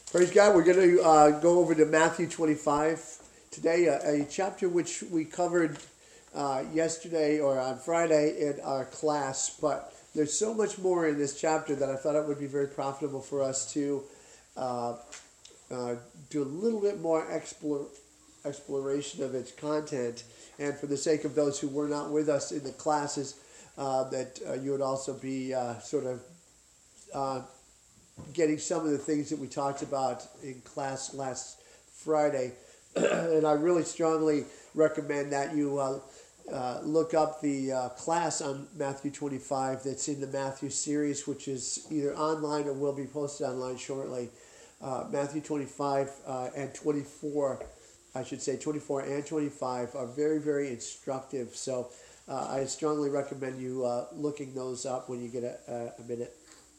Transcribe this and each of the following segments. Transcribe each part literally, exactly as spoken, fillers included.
Praise God. We're going to uh, go over to Matthew twenty-five today, a, a chapter which we covered uh, yesterday or on Friday in our class, but there's so much more in this chapter that I thought it would be very profitable for us to uh, uh, do a little bit more explore, exploration of its content, and for the sake of those who were not with us in the classes, uh, that uh, you would also be uh, sort of uh, getting some of the things that we talked about in class last Friday. And I really strongly recommend that you uh, uh, look up the uh, class on Matthew twenty-five that's in the Matthew series, which is either online or will be posted online shortly. Uh, Matthew twenty-five uh, and twenty-four, I should say twenty-four and twenty-five are very, very instructive. So uh, I strongly recommend you uh, looking those up when you get a, a minute.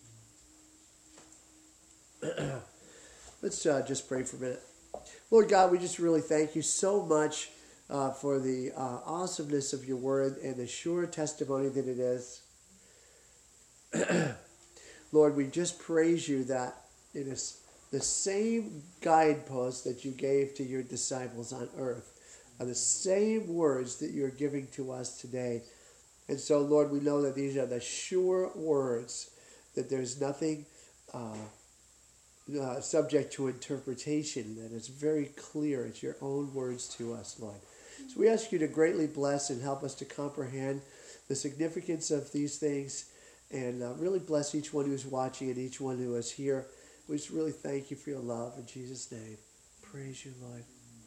Let's uh, just pray for a minute. Lord God, we just really thank you so much uh, for the uh, awesomeness of your word and the sure testimony that it is. Lord, we just praise you that it is the same guideposts that you gave to your disciples on earth are the same words that you're giving to us today. And so, Lord, we know that these are the sure words, that there's nothing uh, Uh, subject to interpretation, that is very clear. It's your own words to us, Lord. So we ask you to greatly bless and help us to comprehend the significance of these things, and uh, really bless each one who's watching and each one who is here. We just really thank you for your love in Jesus' name. Praise you, Lord.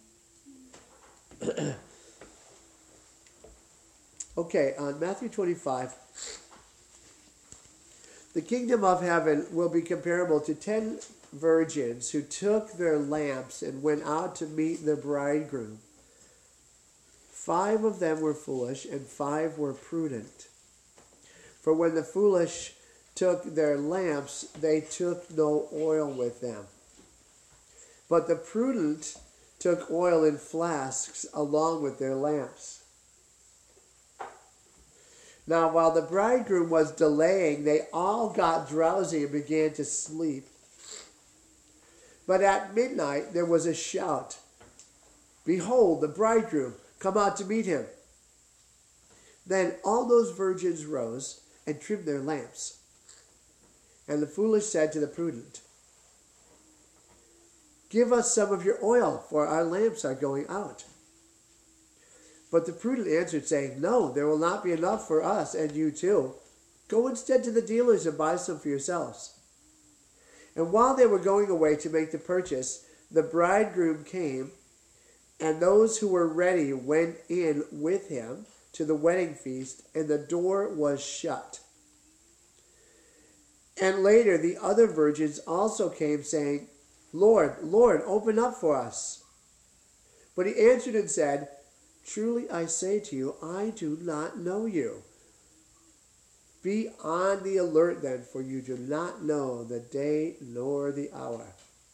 Okay, on Matthew twenty-five, the kingdom of heaven will be comparable to ten virgins who took their lamps and went out to meet the bridegroom. Five of them were foolish and five were prudent. For when the foolish took their lamps, they took no oil with them. But the prudent took oil in flasks along with their lamps. Now, while the bridegroom was delaying, they all got drowsy and began to sleep. But at midnight there was a shout, "Behold, the bridegroom, come out to meet him." Then all those virgins rose and trimmed their lamps. And the foolish said to the prudent, "Give us some of your oil, for our lamps are going out." But the prudent answered, saying, "No, there will not be enough for us and you too. Go instead to the dealers and buy some for yourselves." And while they were going away to make the purchase, the bridegroom came, and those who were ready went in with him to the wedding feast, and the door was shut. And later the other virgins also came, saying, "Lord, Lord, open up for us." But he answered and said, "Truly I say to you, I do not know you. Be on the alert then, for you do not know the day nor the hour."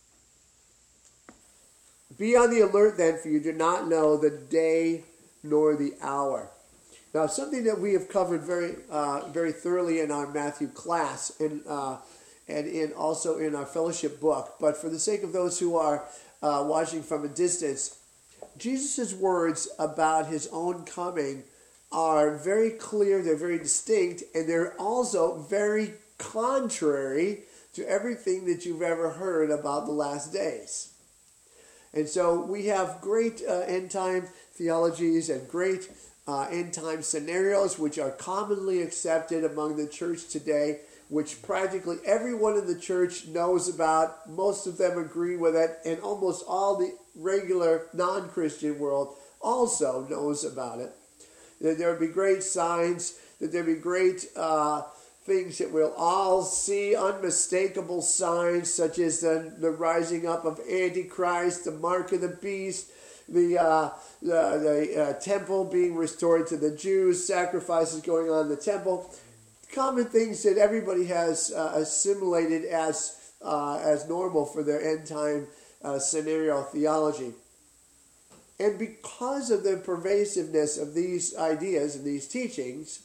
Be on the alert then, for you do not know the day nor the hour. Now, something that we have covered very, uh, very thoroughly in our Matthew class, and uh, and in also in our fellowship book. But for the sake of those who are uh, watching from a distance, Jesus' words about his own coming are very clear, they're very distinct, and they're also very contrary to everything that you've ever heard about the last days. And so we have great uh, end-time theologies and great uh, end-time scenarios which are commonly accepted among the church today, which practically everyone in the church knows about. Most of them agree with it, and almost all the regular non-Christian world also knows about it. That there would be great signs, that there would be great uh, things that we'll all see, unmistakable signs such as the, the rising up of Antichrist, the mark of the beast, the, uh, the, the uh, temple being restored to the Jews, sacrifices going on in the temple. Common things that everybody has uh, assimilated as, uh, as normal for their end-time uh, scenario theology. And because of the pervasiveness of these ideas and these teachings,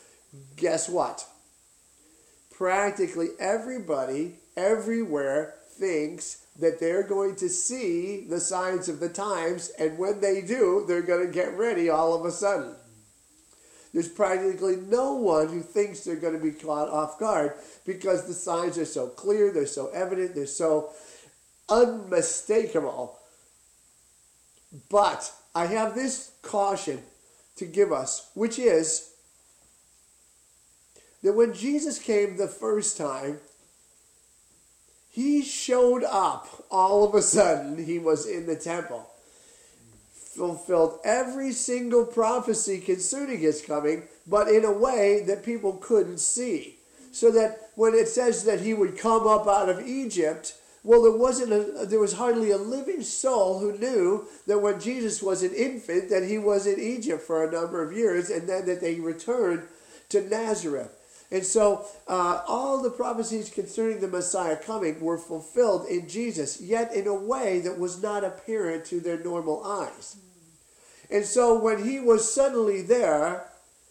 guess what? Practically everybody, everywhere, thinks that they're going to see the signs of the times, and when they do, they're going to get ready all of a sudden. There's practically no one who thinks they're going to be caught off guard because the signs are so clear, they're so evident, they're so unmistakable. But I have this caution to give us, which is that when Jesus came the first time, he showed up all of a sudden. He was in the temple, fulfilled every single prophecy concerning his coming, but in a way that people couldn't see. So that when it says that he would come up out of Egypt, well, there wasn't a, there was hardly a living soul who knew that when Jesus was an infant, that he was in Egypt for a number of years, and then that they returned to Nazareth. And so uh, all the prophecies concerning the Messiah coming were fulfilled in Jesus, yet in a way that was not apparent to their normal eyes. And so when he was suddenly there,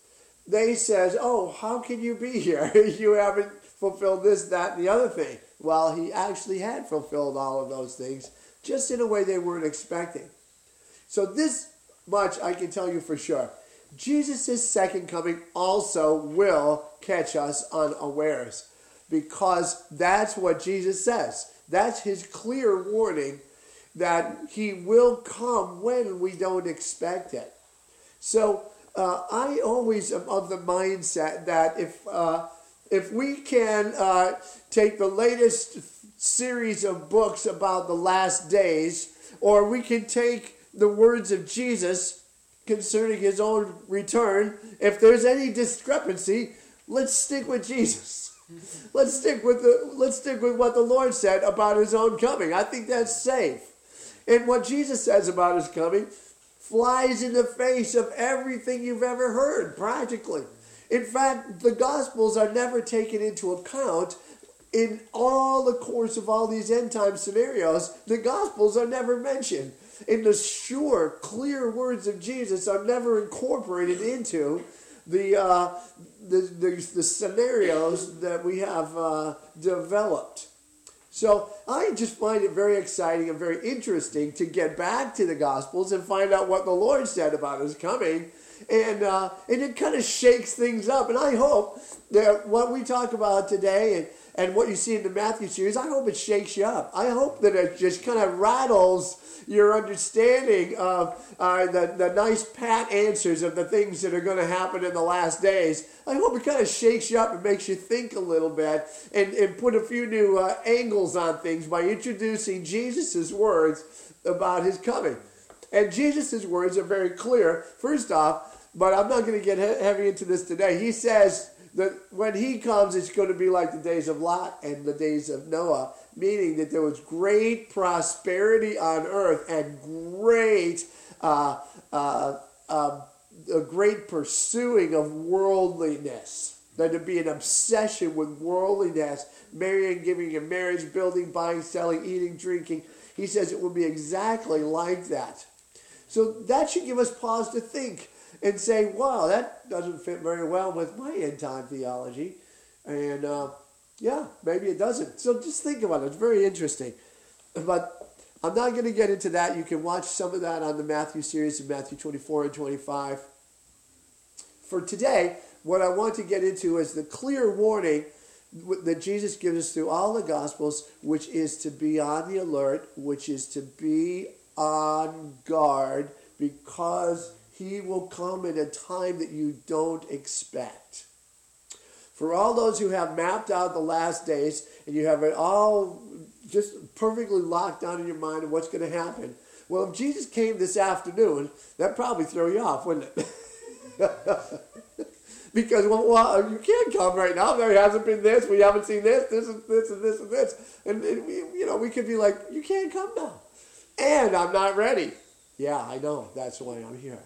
they says, oh, how can you be here? You haven't fulfilled this, that, and the other thing. Well, he actually had fulfilled all of those things, just in a way they weren't expecting. So this much I can tell you for sure. Jesus' second coming also will catch us unawares, because that's what Jesus says. That's his clear warning that he will come when we don't expect it. So uh, I always am of the mindset that if uh, if we can uh, take the latest series of books about the last days, or we can take the words of Jesus concerning his own return, if there's any discrepancy, let's stick with Jesus. Let's stick with the let's stick with what the Lord said about his own coming. I think that's safe. And what Jesus says about his coming flies in the face of everything you've ever heard, practically. In fact, the Gospels are never taken into account in all the course of all these end time scenarios. The Gospels are never mentioned. And the sure, clear words of Jesus are never incorporated into the uh, the, the the scenarios that we have uh, developed. So I just find it very exciting and very interesting to get back to the Gospels and find out what the Lord said about his coming. And uh, and it kind of shakes things up. And I hope that what we talk about today and, and what you see in the Matthew series, I hope it shakes you up. I hope that it just kind of rattles your understanding of uh, the, the nice pat answers of the things that are going to happen in the last days. I hope it kind of shakes you up and makes you think a little bit and, and put a few new uh, angles on things by introducing Jesus' words about his coming. And Jesus' words are very clear, first off, but I'm not going to get he- heavy into this today. He says that when he comes, it's going to be like the days of Lot and the days of Noah, meaning that there was great prosperity on earth and great, uh, uh, uh, a great pursuing of worldliness. That to be an obsession with worldliness, marrying, giving in marriage, building, buying, selling, eating, drinking. He says it will be exactly like that. So that should give us pause to think and say, wow, that doesn't fit very well with my end time theology. And uh, yeah, maybe it doesn't. So just think about it. It's very interesting. But I'm not going to get into that. You can watch some of that on the Matthew series in Matthew twenty-four and twenty-five. For today, what I want to get into is the clear warning that Jesus gives us through all the Gospels, which is to be on the alert, which is to be on guard, because he will come at a time that you don't expect. For all those who have mapped out the last days and you have it all just perfectly locked down in your mind of what's going to happen, well, if Jesus came this afternoon, that'd probably throw you off, wouldn't it? Because, well, well, you can't come right now. There hasn't been this. We haven't seen this. This and this and this and this. And, and we, you know, we could be like, you can't come now. And I'm not ready. Yeah, I know. That's why I'm here.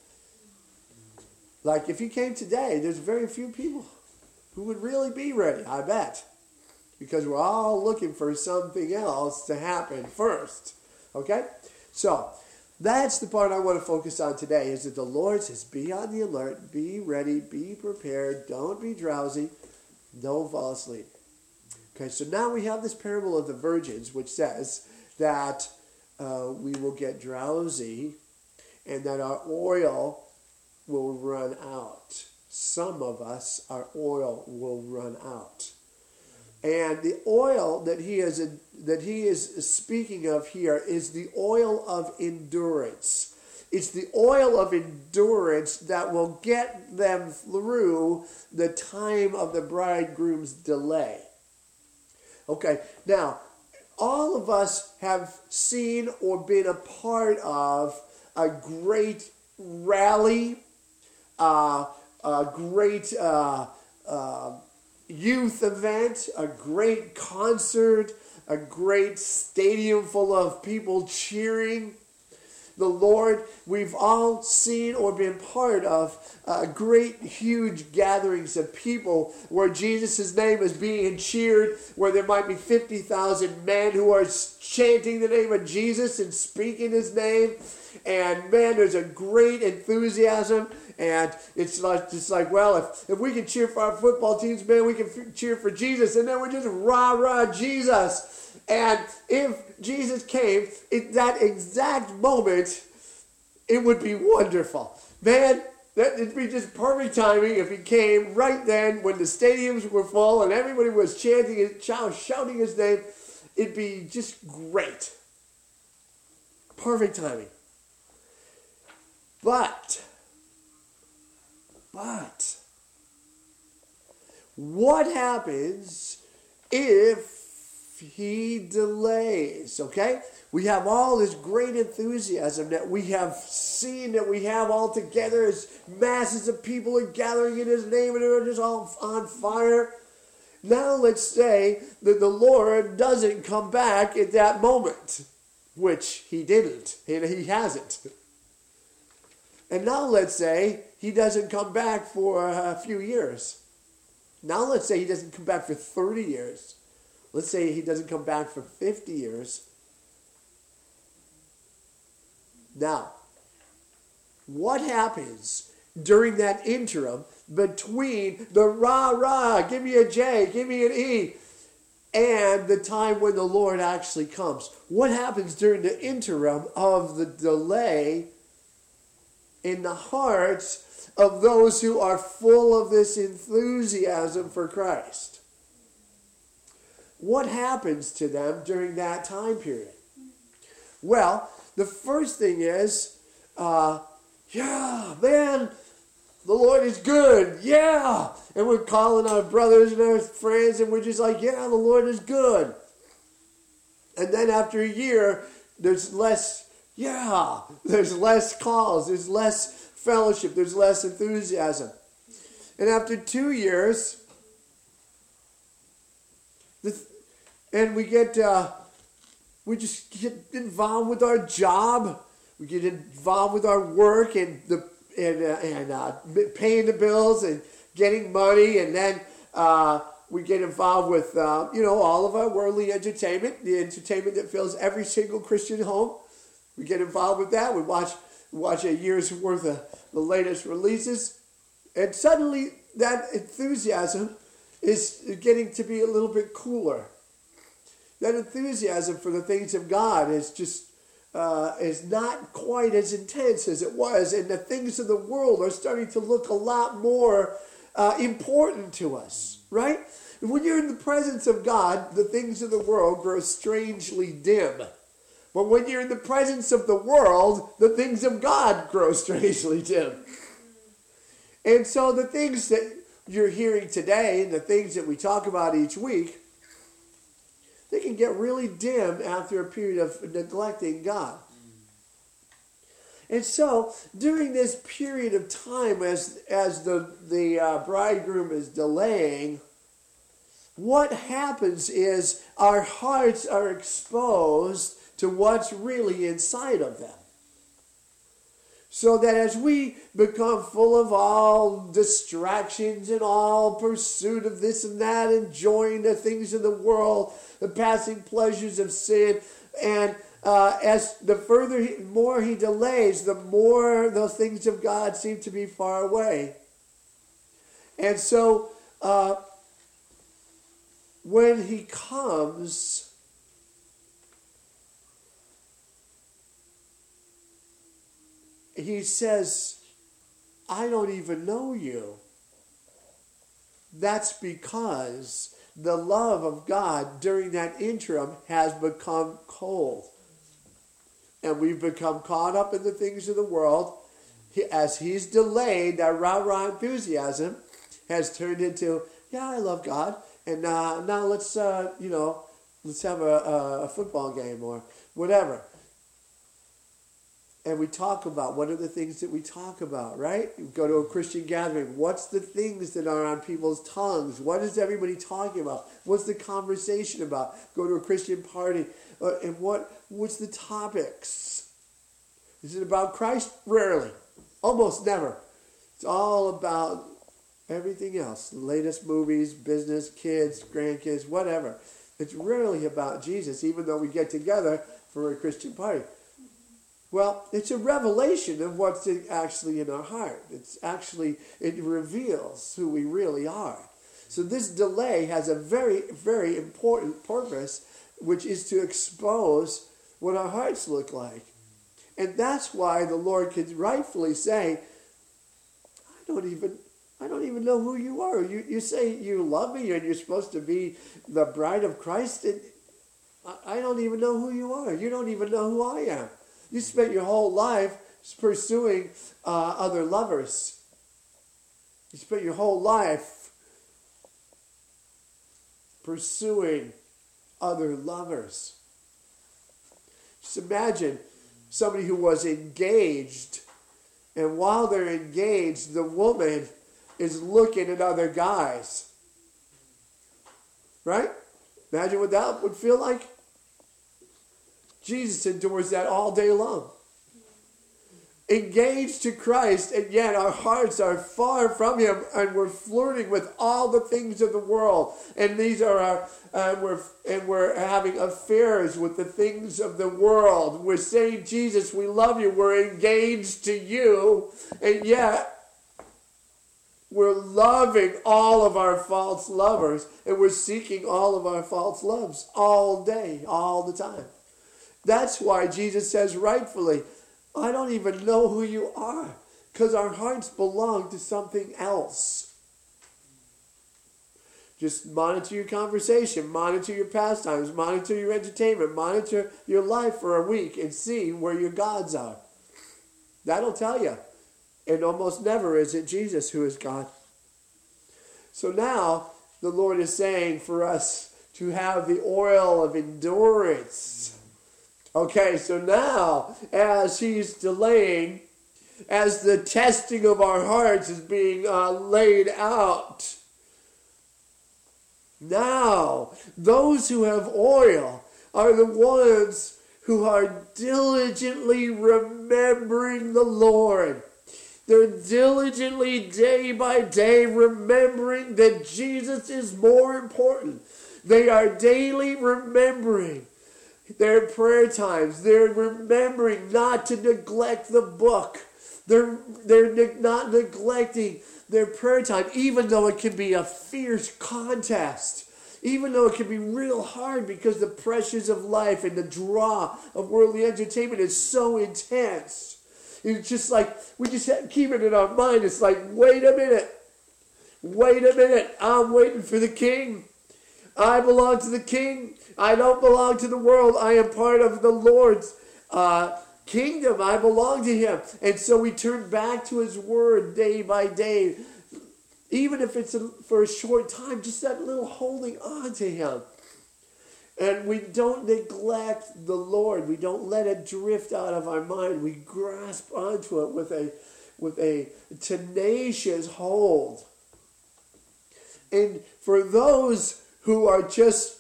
Like, if you came today, there's very few people who would really be ready, I bet. Because we're all looking for something else to happen first. Okay? So, that's the part I want to focus on today, is that the Lord says, be on the alert, be ready, be prepared, don't be drowsy, don't fall asleep. Okay, so now we have this parable of the virgins, which says that uh, we will get drowsy and that our oil will run out. Some of us, our oil will run out. And the oil that he is that he is speaking of here is the oil of endurance. It's the oil of endurance that will get them through the time of the bridegroom's delay. Okay, now, all of us have seen or been a part of a great rally, uh, a great uh, uh, youth event, a great concert, a great stadium full of people cheering the Lord. We've all seen or been part of uh, great, huge gatherings of people where Jesus' name is being cheered, where there might be fifty thousand men who are chanting the name of Jesus and speaking his name. And man, there's a great enthusiasm. And it's like, just like, well, if, if we can cheer for our football teams, man, we can f- cheer for Jesus. And then we're just rah, rah, Jesus. And if Jesus came in that exact moment, it would be wonderful. Man, that would be just perfect timing if he came right then when the stadiums were full and everybody was chanting his, shouting his name. It'd be just great. Perfect timing. But, but, what happens if he delays? Okay? We have all this great enthusiasm that we have seen, that we have all together as masses of people are gathering in his name and they're just all on fire. Now let's say that the Lord doesn't come back at that moment, which he didn't, and he hasn't. And now let's say he doesn't come back for a few years. Now let's say he doesn't come back for thirty years. Let's say he doesn't come back for fifty years. Now, what happens during that interim between the rah-rah, give me a J, give me an E, and the time when the Lord actually comes? What happens during the interim of the delay in the hearts of those who are full of this enthusiasm for Christ? What happens to them during that time period? Well, the first thing is, uh, yeah, man, the Lord is good, yeah. And we're calling our brothers and our friends, and we're just like, yeah, the Lord is good. And then after a year, there's less, yeah, there's less calls, there's less fellowship, there's less enthusiasm. And after two years, the, and we get, uh, we just get involved with our job, we get involved with our work and the and uh, and uh, paying the bills and getting money, and then uh, we get involved with uh, you know all of our worldly entertainment, the entertainment that fills every single Christian home. We get involved with that. We watch we watch a year's worth of the latest releases, and suddenly that enthusiasm is getting to be a little bit cooler. That enthusiasm for the things of God is just uh, is not quite as intense as it was, and the things of the world are starting to look a lot more uh, important to us, right? When you're in the presence of God, the things of the world grow strangely dim. But when you're in the presence of the world, the things of God grow strangely dim. And so the things that you're hearing today and the things that we talk about each week, they can get really dim after a period of neglecting God. And so, during this period of time, as as the, the uh, bridegroom is delaying, what happens is our hearts are exposed to what's really inside of them. So that as we become full of all distractions and all pursuit of this and that, enjoying the things of the world, the passing pleasures of sin, and uh, as the further, he, more he delays, the more the things of God seem to be far away. And so, uh, when he comes, he says, I don't even know you. That's because the love of God during that interim has become cold. And we've become caught up in the things of the world. He, as he's delayed, that rah-rah enthusiasm has turned into, yeah, I love God. And uh, now let's, uh, you know, let's have a, a, a football game or whatever. And we talk about, what are the things that we talk about, right? We go to a Christian gathering. What's the things that are on people's tongues? What is everybody talking about? What's the conversation about? Go to a Christian party. Uh, and what what's the topics? Is it about Christ? Rarely. Almost never. It's all about everything else. The latest movies, business, kids, grandkids, whatever. It's rarely about Jesus, even though we get together for a Christian party. Well, it's a revelation of what's actually in our heart. It's actually, it reveals who we really are. So this delay has a very, very important purpose, which is to expose what our hearts look like. And that's why the Lord can rightfully say, I don't even, I don't even know who you are. You, you say you love me and you're supposed to be the bride of Christ. And I, I don't even know who you are. You don't even know who I am. You spent your whole life pursuing uh, other lovers. You spent your whole life pursuing other lovers. Just imagine somebody who was engaged, and while they're engaged, the woman is looking at other guys. Right? Imagine what that would feel like. Jesus endures that all day long. Engaged to Christ, and yet our hearts are far from him, and we're flirting with all the things of the world. And these are our, uh, we're, and we're having affairs with the things of the world. We're saying, Jesus, we love you. We're engaged to you, and yet we're loving all of our false lovers, and we're seeking all of our false loves all day, all the time. That's why Jesus says rightfully, I don't even know who you are, because our hearts belong to something else. Just monitor your conversation, monitor your pastimes, monitor your entertainment, monitor your life for a week and see where your gods are. That'll tell you. And almost never is it Jesus who is God. So now the Lord is saying for us to have the oil of endurance. Okay, so now, as he's delaying, as the testing of our hearts is being uh, laid out, now, those who have oil are the ones who are diligently remembering the Lord. They're diligently, day by day, remembering that Jesus is more important. They are daily remembering their prayer times. They're remembering not to neglect the book. They're, they're ne- not neglecting their prayer time, even though it can be a fierce contest. Even though it can be real hard because the pressures of life and the draw of worldly entertainment is so intense. It's just like, we just have, keep it in our mind. It's like, wait a minute. Wait a minute. I'm waiting for the King. I belong to the King. I don't belong to the world. I am part of the Lord's uh, kingdom. I belong to him. And so we turn back to his word day by day. Even if it's a, for a short time, just that little holding on to him. And we don't neglect the Lord. We don't let it drift out of our mind. We grasp onto it with a, with a tenacious hold. And for those who are just,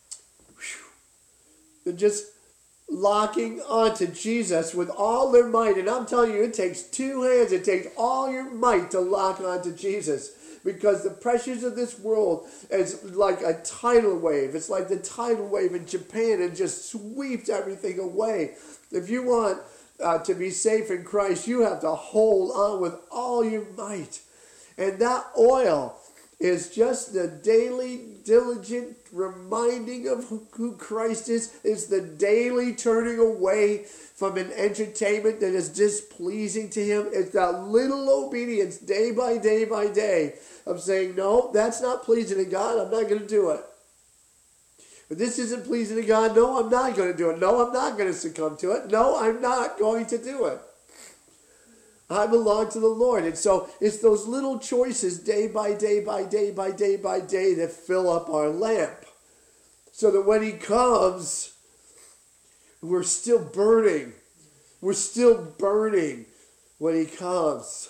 whew, just locking onto Jesus with all their might. And I'm telling you, it takes two hands. It takes all your might to lock onto Jesus. Because the pressures of this world is like a tidal wave. It's like the tidal wave in Japan and just sweeps everything away. If you want uh, to be safe in Christ, you have to hold on with all your might. And that oil is just the daily, diligent reminding of who Christ is. It's the daily turning away from an entertainment that is displeasing to him. It's that little obedience day by day by day of saying, no, that's not pleasing to God. I'm not going to do it. But this isn't pleasing to God. No, I'm not going to do it. No, I'm not going to succumb to it. No, I'm not going to do it. I belong to the Lord. And so it's those little choices day by day by day by day by day that fill up our lamp. So that when he comes, we're still burning. We're still burning when he comes.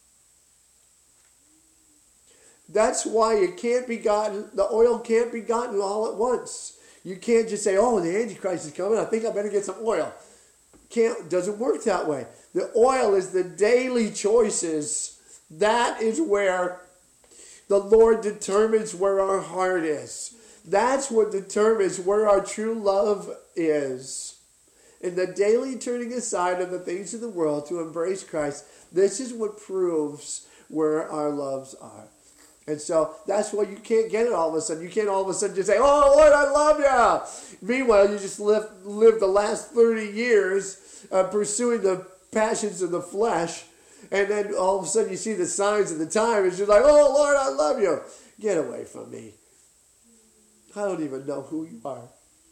That's why it can't be gotten, the oil can't be gotten all at once. You can't just say, oh, the Antichrist is coming. I think I better get some oil. Can't, doesn't work that way. The oil is the daily choices. That is where the Lord determines where our heart is. That's what determines where our true love is. In the daily turning aside of the things of the world to embrace Christ, this is what proves where our loves are. And so that's why you can't get it all of a sudden. You can't all of a sudden just say, oh, Lord, I love you. Meanwhile, you just lived, lived the last thirty years uh, pursuing the passions of the flesh. And then all of a sudden you see the signs of the time. It's just like, oh, Lord, I love you. Get away from me. I don't even know who you are.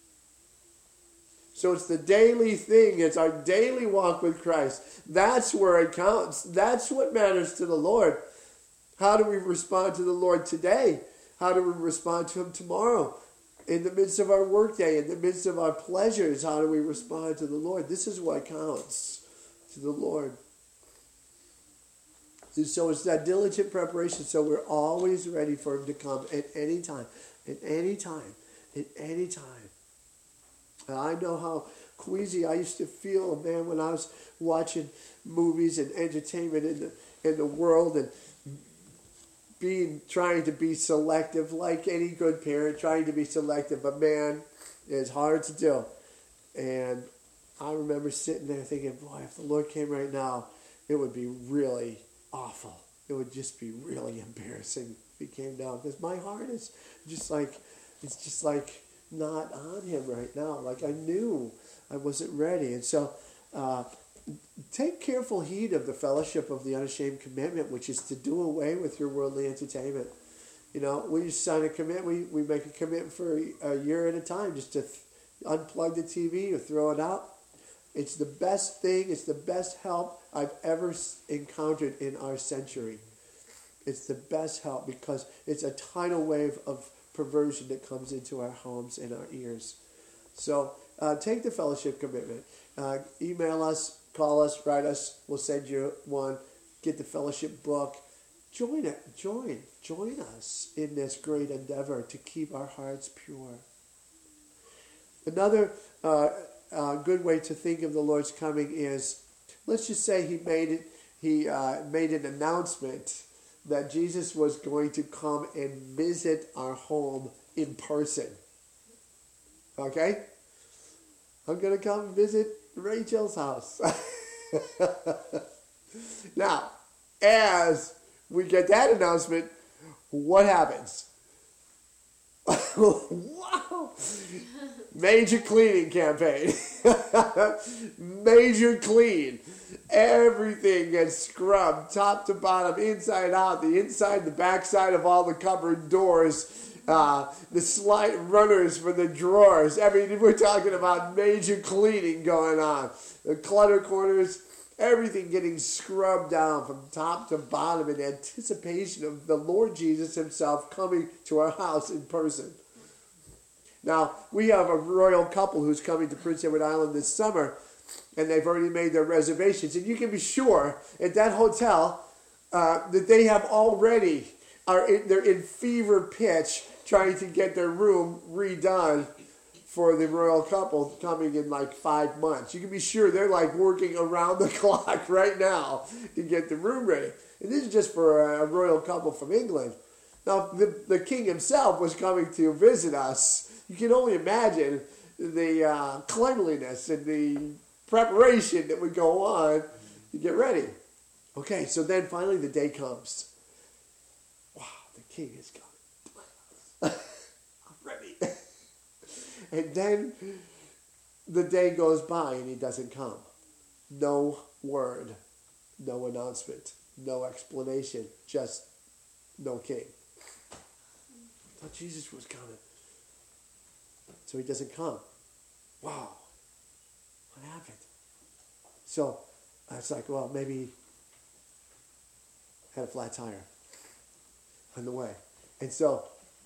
So it's the daily thing. It's our daily walk with Christ. That's where it counts. That's what matters to the Lord. How do we respond to the Lord today? How do we respond to him tomorrow? In the midst of our workday, in the midst of our pleasures, how do we respond to the Lord? This is what counts to the Lord. And so it's that diligent preparation, so we're always ready for him to come at any time, at any time, at any time. And I know how queasy I used to feel, man, when I was watching movies and entertainment in the in the world and being trying to be selective, like any good parent, trying to be selective. But man, it's hard to do. And I remember sitting there thinking, boy, if the Lord came right now, it would be really awful. It would just be really embarrassing if he came down. Because my heart is just like, it's just like not on him right now. Like I knew I wasn't ready. And so uh, take careful heed of the fellowship of the unashamed commitment, which is to do away with your worldly entertainment. You know, we sign a commitment, we, we make a commitment for a, a year at a time just to th- unplug the T V or throw it out. It's the best thing, it's the best help I've ever encountered in our century. It's the best help because it's a tidal wave of perversion that comes into our homes and our ears. So uh, take the fellowship commitment. Uh, email us, call us, write us. We'll send you one. Get the fellowship book. Join it. Join. Join us in this great endeavor to keep our hearts pure. Another uh, uh, good way to think of the Lord's coming is, let's just say he made it. He uh, made an announcement that Jesus was going to come and visit our home in person. Okay? I'm going to come visit Rachel's house. Now, as we get that announcement, what happens? Wow! Major cleaning campaign. Major clean. Everything gets scrubbed, top to bottom, inside out, the inside, the backside of all the cupboard doors, uh, the slide runners for the drawers. I mean, we're talking about major cleaning going on. The clutter corners, everything getting scrubbed down from top to bottom in anticipation of the Lord Jesus himself coming to our house in person. Now, we have a royal couple who's coming to Prince Edward Island this summer, and they've already made their reservations. And you can be sure at that hotel uh, that they have already, are in, they're in fever pitch trying to get their room redone for the royal couple coming in like five months. You can be sure they're like working around the clock right now to get the room ready. And this is just for a royal couple from England. Now, the, the king himself was coming to visit us. You can only imagine the uh, cleanliness and the preparation that would go on to get ready. Okay, so then finally the day comes. Wow, the king is coming. I'm ready. And then the day goes by and he doesn't come. No word, no announcement, no explanation, just no king. I thought Jesus was coming. So he doesn't come. Wow. What happened? So I was like, well, maybe he had a flat tire on the way. And so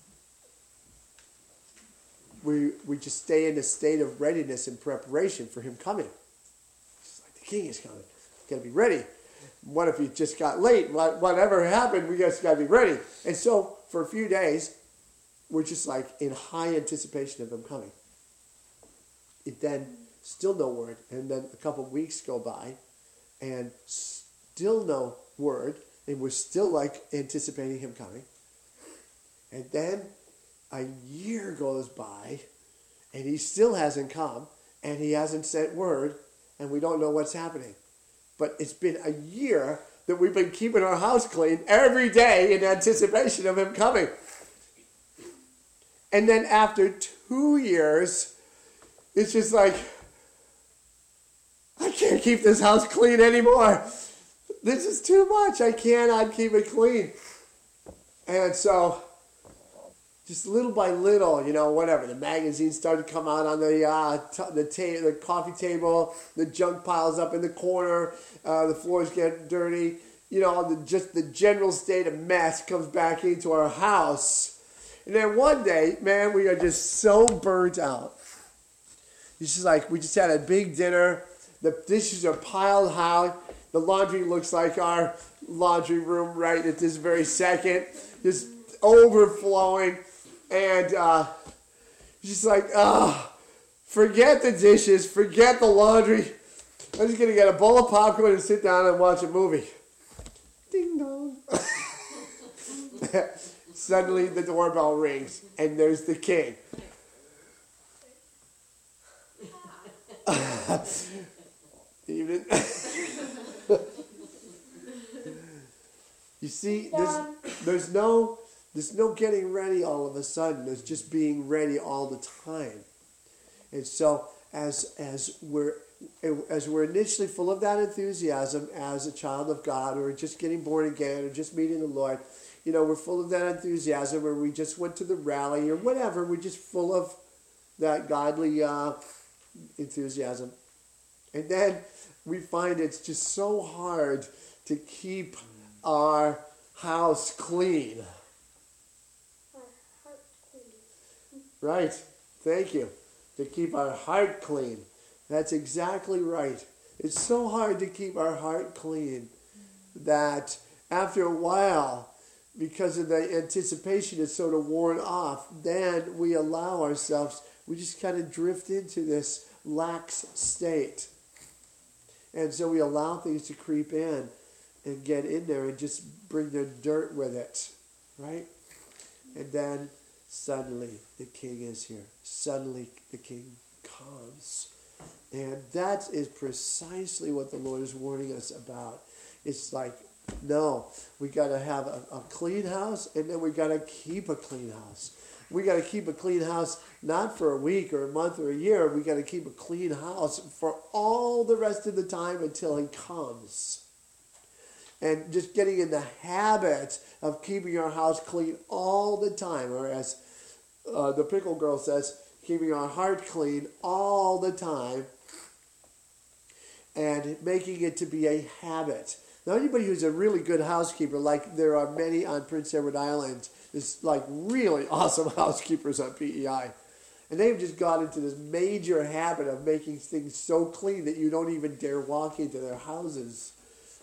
we we just stay in a state of readiness and preparation for him coming. It's like the king is coming. Got to be ready. What if he just got late? What, whatever happened, we just got to be ready. And so for a few days, we're just like in high anticipation of him coming. It then still no word. And then a couple of weeks go by and still no word. And we're still like anticipating him coming. And then a year goes by and he still hasn't come and he hasn't sent word and we don't know what's happening. But it's been a year that we've been keeping our house clean every day in anticipation of him coming. And then after two years, it's just like, I can't keep this house clean anymore. This is too much. I cannot keep it clean. And so, just little by little, you know, whatever. The magazines started to come out on the uh, t- the, ta- the coffee table. The junk piles up in the corner. Uh, the floors get dirty. You know, the, just the general state of mess comes back into our house. And then one day, man, we are just so burnt out. It's just like we just had a big dinner. The dishes are piled high. The laundry looks like our laundry room right at this very second. Just overflowing. And uh, just like, ah, oh, forget the dishes, forget the laundry. I'm just going to get a bowl of popcorn and sit down and watch a movie. Ding dong. Suddenly the doorbell rings and there's the king. Evening. You see, there's, there's no... There's no getting ready all of a sudden. There's just being ready all the time. And so as as we're as we're initially full of that enthusiasm as a child of God, or just getting born again, or just meeting the Lord, you know, we're full of that enthusiasm, or we just went to the rally, or whatever. We're just full of that godly uh, enthusiasm. And then we find it's just so hard to keep our house clean. Right. Thank you. To keep our heart clean. That's exactly right. It's so hard to keep our heart clean that after a while, because of the anticipation is sort of worn off, then we allow ourselves, we just kind of drift into this lax state. And so we allow things to creep in and get in there and just bring the dirt with it. Right? And then suddenly the king is here. Suddenly the king comes. And that is precisely what the Lord is warning us about. It's like, no, we got to have a, a clean house, and then we got to keep a clean house. We got to keep a clean house not for a week or a month or a year. We got to keep a clean house for all the rest of the time until he comes. And just getting in the habit of keeping our house clean all the time, or as uh, the pickle girl says, keeping our heart clean all the time, and making it to be a habit. Now, anybody who's a really good housekeeper, like there are many on Prince Edward Island, is like really awesome housekeepers on P E I. And they've just got into this major habit of making things so clean that you don't even dare walk into their houses.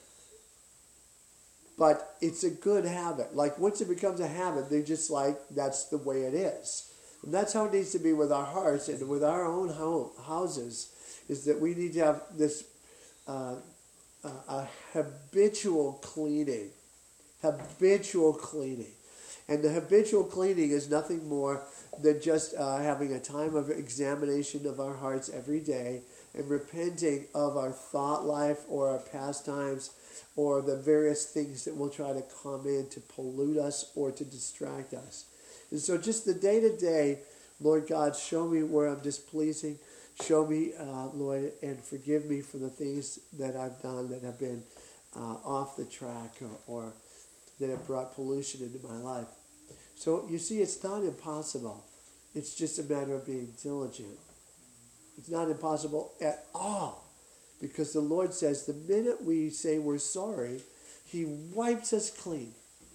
But it's a good habit. Like once it becomes a habit, they're just like, that's the way it is. And that's how it needs to be with our hearts and with our own home, houses, is that we need to have this uh, uh, a habitual cleaning. Habitual cleaning. And the habitual cleaning is nothing more than just uh, having a time of examination of our hearts every day and repenting of our thought life or our pastimes or the various things that will try to come in to pollute us or to distract us. And so just the day-to-day, Lord God, show me where I'm displeasing. Show me, uh, Lord, and forgive me for the things that I've done that have been uh, off the track or, or that have brought pollution into my life. So you see, it's not impossible. It's just a matter of being diligent. It's not impossible at all, because the Lord says the minute we say we're sorry, he wipes us clean.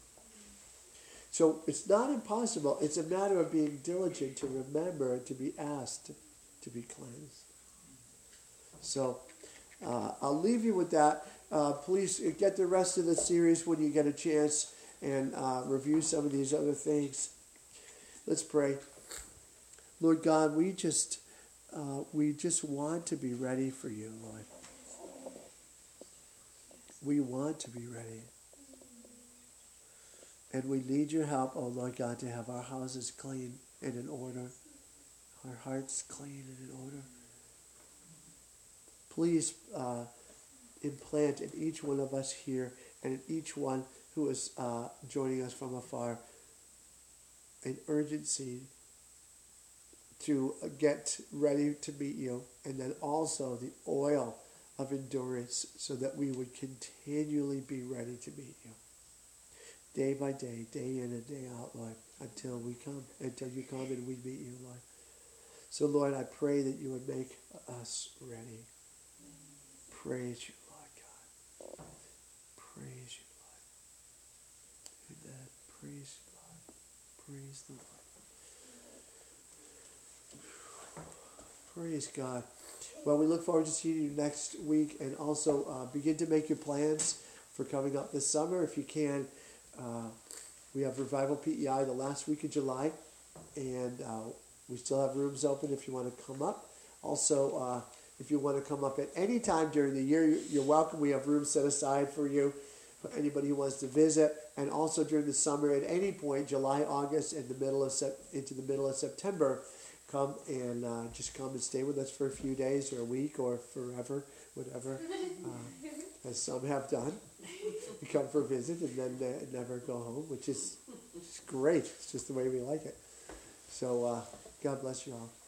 So it's not impossible. It's a matter of being diligent to remember to be asked to be cleansed. So uh, I'll leave you with that. Uh, please get the rest of the series when you get a chance and uh, review some of these other things. Let's pray. Lord God, we just uh, we just want to be ready for you, Lord. We want to be ready. And we need your help, oh Lord God, to have our houses clean and in order, our hearts clean and in order. Please uh, implant in each one of us here and in each one who is uh, joining us from afar an urgency to get ready to meet you, and then also the oil of endurance so that we would continually be ready to meet you. Day by day, day in and day out, Lord, until we come, until you come and we meet you, Lord. So, Lord, I pray that you would make us ready. Praise you, Lord God. Praise you, Lord. Amen. Praise you, Lord. Praise the Lord. Praise God. Well, we look forward to seeing you next week, and also uh, begin to make your plans for coming up this summer if you can. Uh, we have Revival P E I the last week of July, and uh, we still have rooms open if you want to come up. Also, uh, if you want to come up at any time during the year, you're welcome. We have rooms set aside for you, for anybody who wants to visit. And also during the summer, at any point, July, August, and the middle of sep- into the middle of September, come and uh, just come and stay with us for a few days or a week or forever, whatever, uh, as some have done. You come for a visit and then uh, never go home, which is, which is great. It's just the way we like it. So uh, God bless you all.